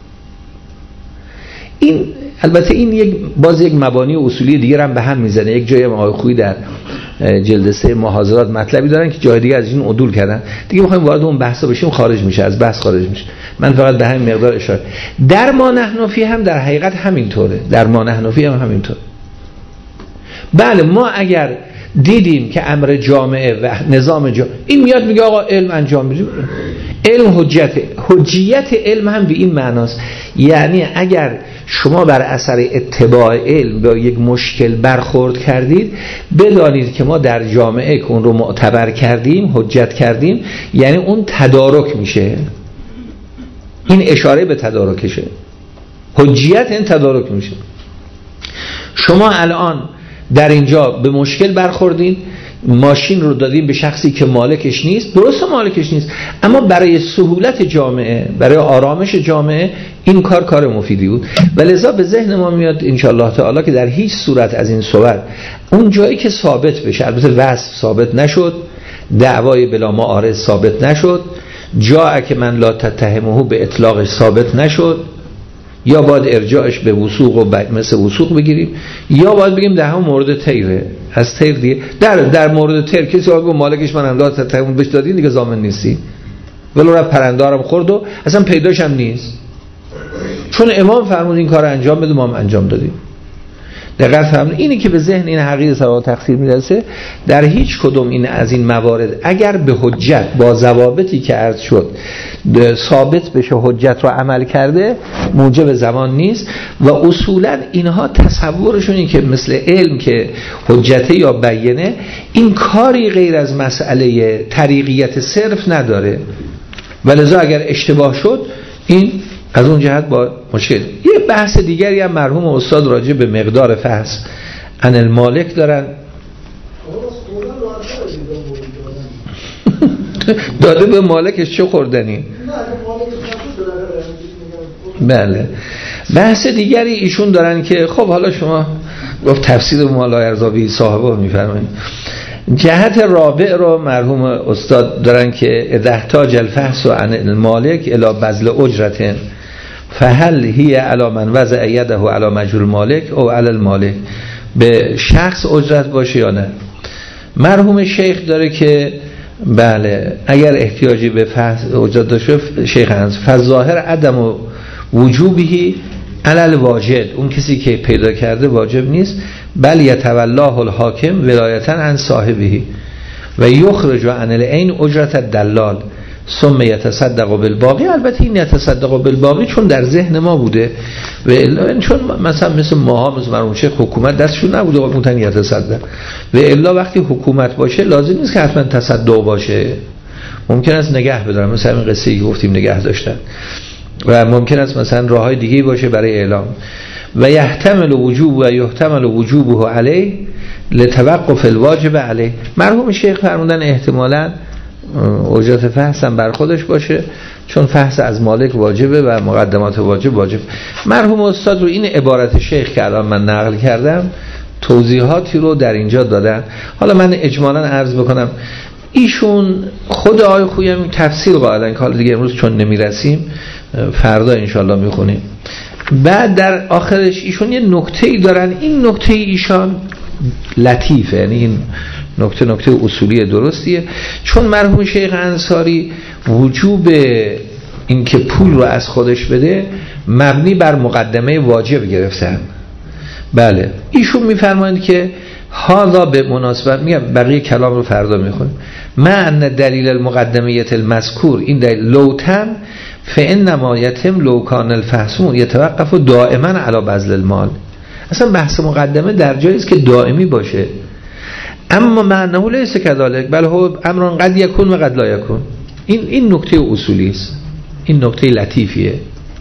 Speaker 1: این البته این یک مبانی اصولی دیگر هم به هم میزنه. یک جایی هم آقای خویی در جلد 3 محاضرات مطلبی دارن که جای دیگه از این عدول کردن. دیگه میخوایم وارد اون بحثا بشیم خارج میشه، از بحث خارج میشه. من فقط به همین مقدار اشاره. در ما نحنفی هم در حقیقت همینطوره. در ما نحنفی هم همینطوره. بله، ما اگر دیدیم که امر جامعه و نظام جامعه این میاد میگه آقا علم انجام بدیم، علم حجیت علم هم به این معناست. یعنی اگر شما بر اثر اتباع علم با یک مشکل برخورد کردید، بدانید که ما در جامعه که اون رو معتبر کردیم، حجت کردیم، یعنی اون تدارک میشه. این اشاره به تدارکشه. حجیت این تدارک میشه. شما الان در اینجا به مشکل برخوردین، ماشین رو دادیم به شخصی که مالکش نیست، درسته مالکش نیست، اما برای سهولت جامعه، برای آرامش جامعه این کار مفیدی بود. و لذا به ذهن ما میاد انشاءالله تعالی که در هیچ صورت از این صور اون جایی که ثابت بشه، البته وصف ثابت نشد، دعوای بلا معارض ثابت نشد، جایی که من لا تتهمه به اطلاقش ثابت نشد، یا باید ارجاعش به وثوق و مثل وثوق بگیریم، یا باید بگیم در همون مورد تیره، از تیر دیگه در مورد تیر کسی آگه مالکش من انداز تتهمون بهش دادین دیگه ضامن نیستی، ولو رفت پرندارم خورد و اصلا پیداش هم نیست، چون امام فرمود این کار انجام بده ما هم انجام دادیم. دقیق فرمود. اینی که به ذهن این حقیقت سراغ تقصیر میرسه، در هیچ کدوم این از این موارد اگر به حجت با ضوابطی که عرض شد ثابت بشه حجت رو عمل کرده، موجب زمان نیست. و اصولا اینها تصورشون این که مثل علم که حجته یا بیینه، این کاری غیر از مسئله طریقیت صرف نداره. ولذا اگر اشتباه شد این از اون جهت با مشکل. یه بحث دیگری هم مرحوم استاد راجع به مقدار فحص عن المالک دارن. داده به مالکش چه خوردنی؟ بله. بحث دیگری ایشون دارن که خب حالا شما گفت تفسیر مالا ارزابی صاحبه میفرمایید. جهت رابع رو مرحوم استاد دارن که اذا احتاج الفحص عن المالک الی بذل اجرة فهل هی علی من وضع یده علی مجهول مالک او علی المالک، به شخص اجرت باشه یا نه. مرحوم شیخ داره که بله اگر احتیاجی به فحص اجرت داشته، شیخ هست فظاهر عدم و وجوبی علی الواجد، اون کسی که پیدا کرده واجب نیست، بل یتولاه الحاکم ولایتا عن صاحبه و یخرج عن العین اجرت الدلال ثم یتصدق بالباقی. البته این یتصدق بالباقی چون در ذهن ما بوده و چون مثل ماها مثل مرحوم شیخ حکومت دستشون نبوده ممکن یتصدق و الا وقتی حکومت باشه لازم نیست که حتما تصدق باشه، ممکن است نگه بدارن، مثل همین قصه‌ای که گفتیم نگه داشتن و ممکن است مثلا راههای دیگه باشه برای اعلام. و یحتمل وجوب و یحتمل وجوبه علیه لتوقف الواجب علیه. مرحوم شیخ فرمودن احتمالاً اوجات فحص هم بر خودش باشه چون فحص از مالک واجبه و مقدمات واجب. مرحوم استاد رو این عبارت شیخ که الان من نقل کردم توضیحاتی رو در اینجا دادن. حالا من اجمالاً عرض بکنم ایشون خود آقای خویی هم تفصیل قائلن که حالا دیگه امروز چون نمیرسیم فردا انشالله میخونیم. بعد در آخرش ایشون یه نکته‌ای دارن، این نکته ایشان لطیفه، یعنی این نکته اصولی درستیه. چون مرحوم شیخ انصاری وجوب این که پول رو از خودش بده مبنی بر مقدمه واجب گرفتن. بله ایشون میفرمایند که هذا به مناسبت، میگم بقیه کلام رو فردا میخونیم، ما ان دلیل المقدمیت المذکور، این دلیل لوتن فانما یتم لو کان الفحصون یتوقف دائما علی بذل المال. اصلا بحث مقدمه در جایی است که دائمی باشه، اما معناه لیس کذالک بل هو امر قد یکون و قد لا یکون. این نکته اصولی است، این نکته لطیفیه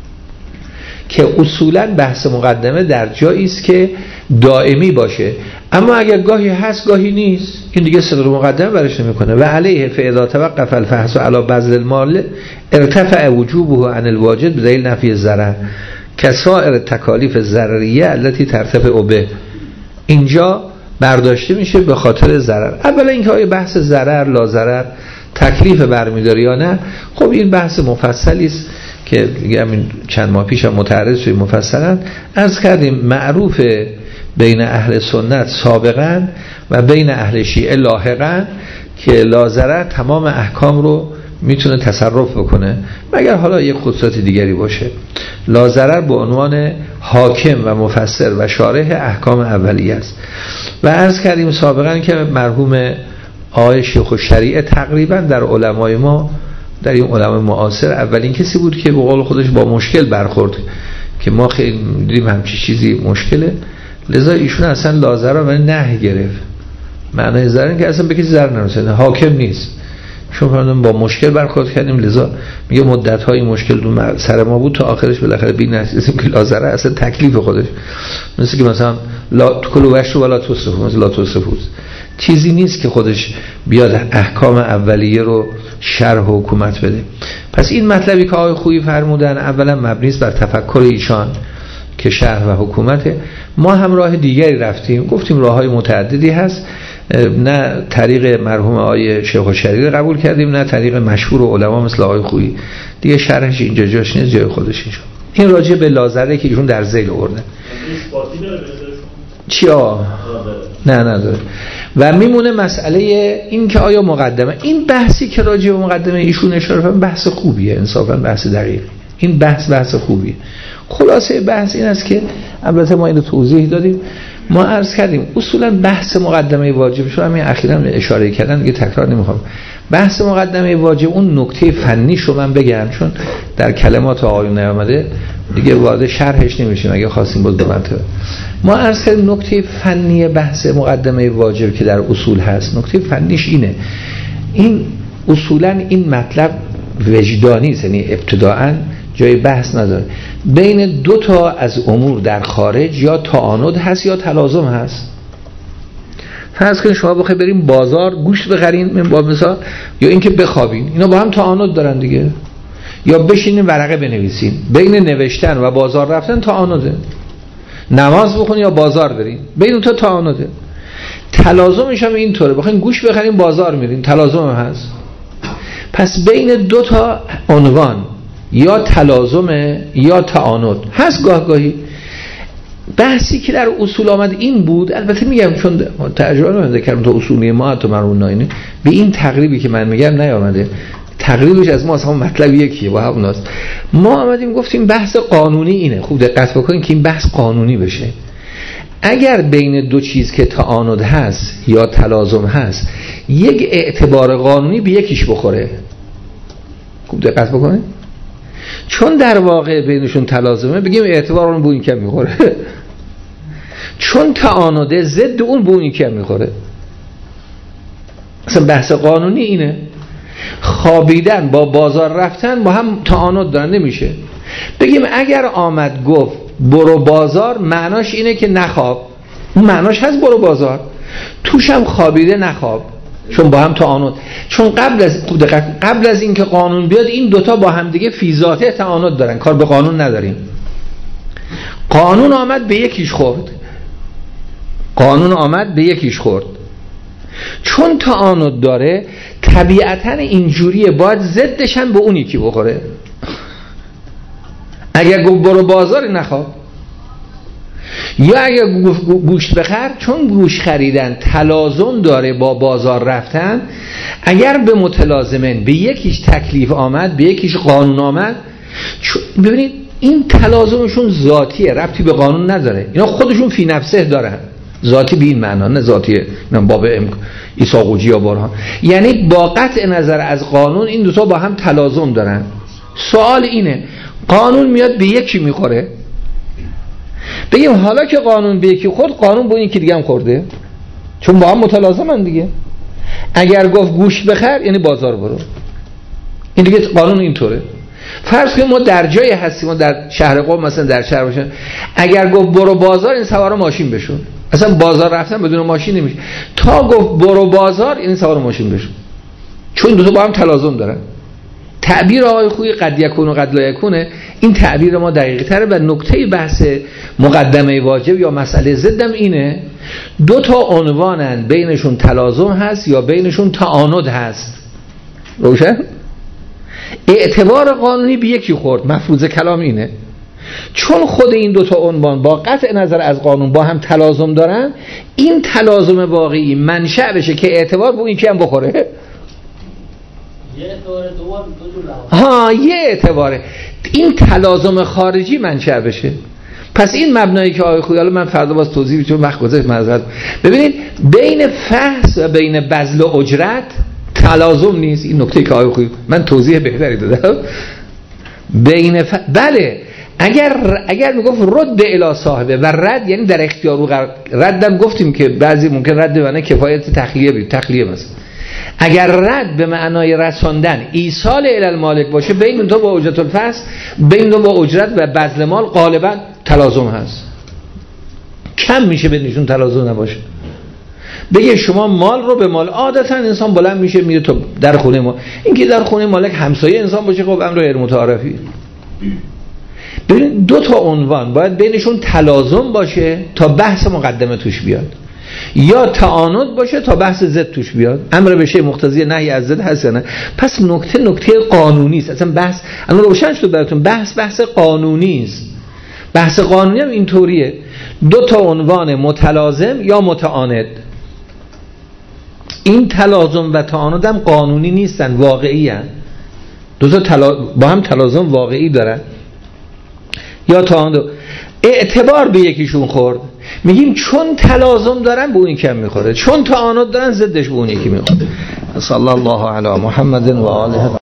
Speaker 1: که اصولا بحث مقدمه در جایی است که دائمی باشه، اما اگر گاهی هست گاهی نیست این دیگه صدر مقدمه برش نمیکنه. و علیه فاذا توقف الفحص علی بذل المال ارتفع وجوبه عن الواجب بدلیل نفی الضرر کسائر تکالیف ضرریه التي ترتفع به. اینجا برداشته میشه به خاطر ضرر. اولا اینکه آیا بحث ضرر لا ضرر تکلیف برمیداره یا نه، خب این بحث مفصلی است که دیگه همین چند ماه پیش هم متعرض شدیم مفصلا عرض کردیم. معروف بین اهل سنت سابقا و بین اهل شیعه لاحقا که لا ضرر تمام احکام رو میتونه تصرف بکنه مگر حالا یک خصوصیت دیگری باشه. لا ضرر به عنوان حاکم و مفسر و شارح احکام اولیه است. و عرض کردیم سابقا که مرحوم آقای شیخ الشریعه تقریبا در علمای ما، در این علمای معاصر، اولین کسی بود که به قول خودش با مشکل برخورد که ما خیلی دیدیم همچی چیزی مشکله، لذا ایشون اصلا لا ضرر و نهی گرفت. معنی ضرر که اصلا به کسی ضرر نرسونه، حاکم نیست. چون با مشکل برخورد کردیم لذا میگه مدت‌های مشکل سر ما بود تا آخرش بالاخره بین نرسیدیم که لا ضرر اصلا تکلیف خودش، مثل که مثلا لا کلوا واشربوا ولا تسرفوا، مثلا لا تسرفوا چیزی نیست که خودش بیاد احکام اولیه رو شرح و حکومت بده. پس این مطلبی که آقای خویی فرمودن اولا مبنی است بر تفکر ایشان که شرح و حکومته. ما هم راه دیگری رفتیم، گفتیم راههای متعددی هست، نه طریق مرحوم آقای شیخ الشریعه قبول کردیم نه طریق مشهور علما مثل آقای خویی. دیگه شرحش اینجا جاش نیست، جای خودش اینجا. این راجع به لازره که ایشون در ذیل آوردن. چیا؟ نه نداره. و میمونه مسئله این که آیا مقدمه، این بحثی که راجع به مقدمه ایشون اشاره کردن بحث خوبیه، انصافا بحث دقیقی. این بحث خوبیه. خلاصه بحث این است که البته ما اینو توضیح دادیم، ما عرض کردیم اصولا بحث مقدمه واجب شو همین اخیراً اشاره کردن دیگه تکرار نمیخوام. بحث مقدمه واجب اون نکته فنی شو من بگم چون در کلمات آقایون نیامده دیگه وارد شرحش نمیشیم اگه خواستیم باز دوباره. ما عرض کردیم نکته فنی بحث مقدمه واجب که در اصول هست، نکته فنیش اینه، این اصولا این مطلب وجدانی است، یعنی ابتداءً جای بحث نداره. بین دو تا از امور در خارج یا تعاند هست یا تلازم هست. فرض کنید شما بخواید بریم بازار گوشت بخرین من با مثال، یا اینکه بخوابین، اینا با هم تعاند دارن دیگه. یا بشینین ورقه بنویسین، بین نوشتن و بازار رفتن تعانده. نماز بخونی یا بازار برین، بین اون تا تعانده. تلازمش هم اینطوره، بخواید گوشت بخرین بازار میرین، تلازم هست. پس بین دو تا عنوان یا تلازم یا تعاند هست. گاهی بحثی که در اصول آمد این بود، البته میگم چون ترجمه رو ذکرم تو اصولی ما حتی مرون ناینه به این تقریبی که من میگم نیامده، تقریبش از ما اصلا مطلب یکیه با هموناست. ما آمدیم گفتیم بحث قانونی اینه، خوب دقت بکنین که این بحث قانونی بشه. اگر بین دو چیز که تعاند هست یا تلازم هست یک اعتبار قانونی به یکیش بخوره، خوب دقت بکنه، چون در واقع بینشون تلازمه بگیم اعتبار اون به این کم میخوره چون تعانده ضد اون به اون کم میخوره. اصلا بحث قانونی اینه، خوابیدن با بازار رفتن با هم تعاند دارن نمیشه. بگیم اگر آمد گفت برو بازار، معناش اینه که نخواب، اون معناش هست برو بازار، توش هم خوابیده نخواب، چون با هم تعاند. چون قبل از اینکه قانون بیاد این دوتا با هم دیگه فی ذاته تعاند دارن، کار به قانون نداریم. قانون آمد به یکیش خورد، چون تعاند داره طبیعتاً اینجوریه، باید ضدش هم به اون یکی بخوره. اگر گفت برو بازار نخواب، یا اگر گوشت بخر، چون گوشت خریدن تلازم داره با بازار رفتن، اگر به متلازمن به یکیش تکلیف آمد به یکیش قانون آمد، ببینید این تلازمشون ذاتیه، ربطی به قانون نداره، اینا خودشون فی نفسه دارن، ذاتی به این معنا نه ذاتیه باب ایساقوجی یا برهان، یعنی با قطع نظر از قانون این دوتا با هم تلازم دارن. سوال اینه قانون میاد به یکی میخوره، بگیم حالا که قانون به یکی خورد، قانون به این یکی دیگه هم خورده، چون با هم متلازمن دیگه. اگر گفت گوشت بخر یعنی بازار برو، این دیگه قانون اینطوره. فرض کنیم ما در جایی هستیم، ما در شهر قم مثلا در شهر باشیم، اگر گفت برو بازار این سوار ماشین بشون، اصلا بازار رفتن بدون ماشین نمیشه، تا گفت برو بازار این سوار ماشین بشون، چون دو تا با هم تلازم دارن. تعبیر آقای خویی قد یکون و قد لا یکونه، این تعبیر ما دقیق تره و نکته بحث مقدمه واجب یا مسئله ضدم اینه، دو تا عنوانن، بینشون تلازم هست یا بینشون تعاند هست. روشن؟ اعتبار قانونی به یکی خورد، مفروض کلام اینه، چون خود این دو تا عنوان با قطع نظر از قانون با هم تلازم دارن، این تلازم واقعی منشأ بشه که اعتبار به اون یکی هم بخوره. یه اعتباره این تلازم خارجی منشأ بشه. پس این مبنایی که آقای خویی، حالا من فردا باز توضیح میدم چون وقت گذشت معذرت، ببینید بین فحص و بین بذل و اجرت تلازم نیست. این نکته که آقای خویی من توضیح بهتری دادم. بله اگر میگفت رد الی صاحبه و رد یعنی در اختیار او ردم گفتیم که بعضی ممکن رد به معنی کفایت تخلیه مثلا، اگر رد به معنای رساندن ایصال الی المالک باشه، بین تو با اجرت الفصل، بین تو با اجرت و بذل مال غالبا تلازم هست، کم میشه بینشون تلازم نباشه. بگه شما مال رو به مال، عادتا انسان بلند میشه میره تو در خونه ما، این که در خونه مالک همسایه انسان باشه خب امر غیر متعارفی. ببین دو تا عنوان باید بینشون تلازم باشه تا بحث مقدمه توش بیاد، یا تعاند باشه تا بحث ضد توش بیاد. امر به شیء مقتضی نهی از ضد هست نه. پس نکته قانونی است. اصلا بحث الان روشن شد براتون، بحث قانونی است. بحث قانونی هم اینطوریه، دو تا عنوان متلازم یا متعاند، این تلازم و تعاند هم قانونی نیستن، واقعی هستن. دو تا با هم تلازم واقعی دارن یا تعاند. اعتبار به یکیشون خورد، میگیم چون تلازم دارن به اون کم میخوره، چون تعاند دارن ضدش به اون یکی میخوره. صلی الله علی محمد و آله.